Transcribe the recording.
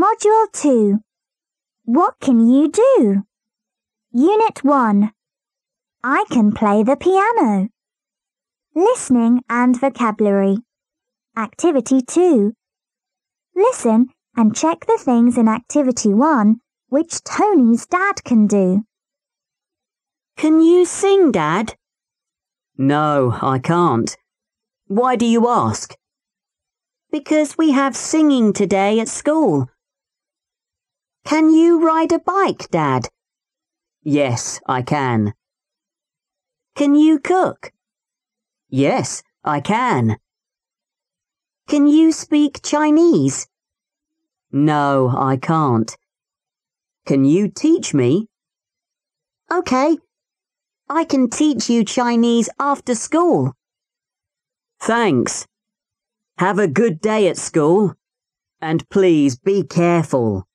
Module 2. What can you do? Unit 1. I can play the piano. Listening and vocabulary. Activity 2. Listen and check the things in Activity 1 which Tony's dad can do. Can you sing, Dad? No, I can't. Why do you ask? Because we have singing today at school. Can you ride a bike, Dad? Yes, I can. Can you cook? Yes, I can. Can you speak Chinese? No, I can't. Can you teach me? Okay, I can teach you Chinese after school. Thanks. Have a good day at school, and please be careful.